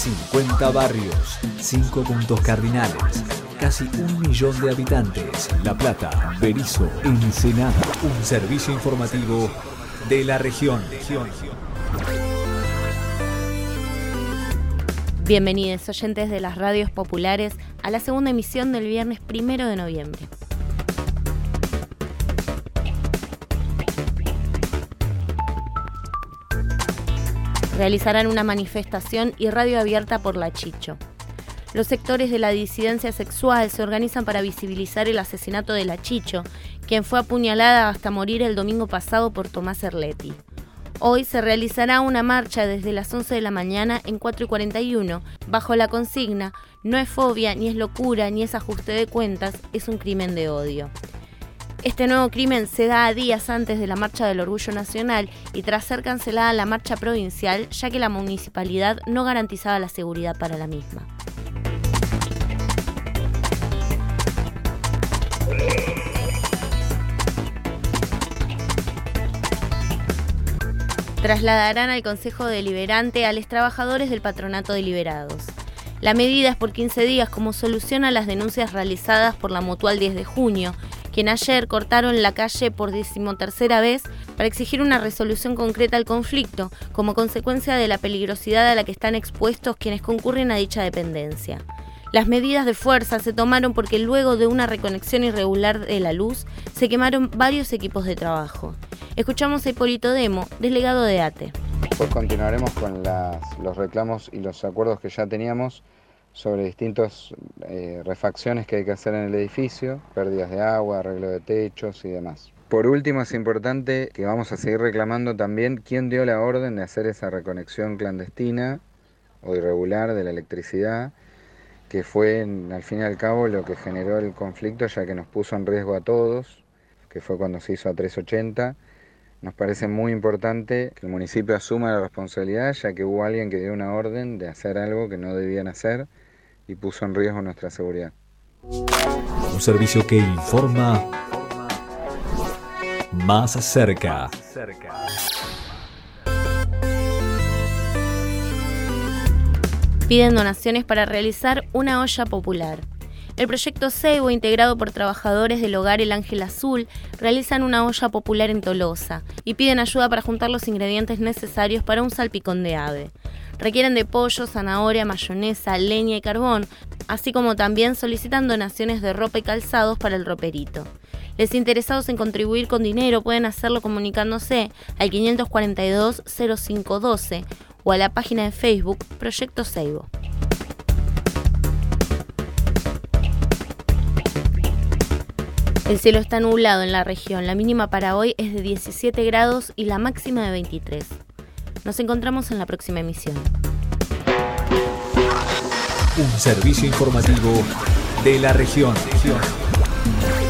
50 barrios, 5 puntos cardinales, casi 1 millón de habitantes. La Plata, Berisso, Ensenada. Un servicio informativo de la región. Bienvenidos oyentes de las radios populares a la segunda emisión del viernes 1 de noviembre. Realizarán una manifestación y radio abierta por la Chicho. Los sectores de la disidencia sexual se organizan para visibilizar el asesinato de la Chicho, quien fue apuñalada hasta morir el domingo pasado por Tomás Erletti. Hoy se realizará una marcha desde las 11 de la mañana en 4 y 41, bajo la consigna "No es fobia, ni es locura, ni es ajuste de cuentas, es un crimen de odio". Este nuevo crimen se da a días antes de la Marcha del Orgullo Nacional y tras ser cancelada la marcha provincial, ya que la municipalidad no garantizaba la seguridad para la misma. Trasladarán al Consejo Deliberante a los trabajadores del Patronato de Liberados. La medida es por 15 días como solución a las denuncias realizadas por la Mutual 10 de junio, quien ayer cortaron la calle por 13ª vez para exigir una resolución concreta al conflicto, como consecuencia de la peligrosidad a la que están expuestos quienes concurren a dicha dependencia. Las medidas de fuerza se tomaron porque luego de una reconexión irregular de la luz, se quemaron varios equipos de trabajo. Escuchamos a Hipólito Demo, delegado de ATE. Pues continuaremos con los reclamos y los acuerdos que ya teníamos sobre distintas refacciones que hay que hacer en el edificio, pérdidas de agua, arreglo de techos y demás. Por último, es importante que vamos a seguir reclamando también quién dio la orden de hacer esa reconexión clandestina o irregular de la electricidad, que fue al fin y al cabo lo que generó el conflicto, ya que nos puso en riesgo a todos, que fue cuando se hizo a 380. Nos parece muy importante que el municipio asuma la responsabilidad, ya que hubo alguien que dio una orden de hacer algo que no debían hacer y puso en riesgo nuestra seguridad. Un servicio que informa más cerca. Piden donaciones para realizar una olla popular. El proyecto Ceibo, integrado por trabajadores del hogar El Ángel Azul, realizan una olla popular en Tolosa y piden ayuda para juntar los ingredientes necesarios para un salpicón de ave. Requieren de pollo, zanahoria, mayonesa, leña y carbón, así como también solicitan donaciones de ropa y calzados para el roperito. Les interesados en contribuir con dinero pueden hacerlo comunicándose al 542-0512 o a la página de Facebook Proyecto Ceibo. El cielo está nublado en la región, la mínima para hoy es de 17 grados y la máxima de 23. Nos encontramos en la próxima emisión. Un servicio informativo de la región.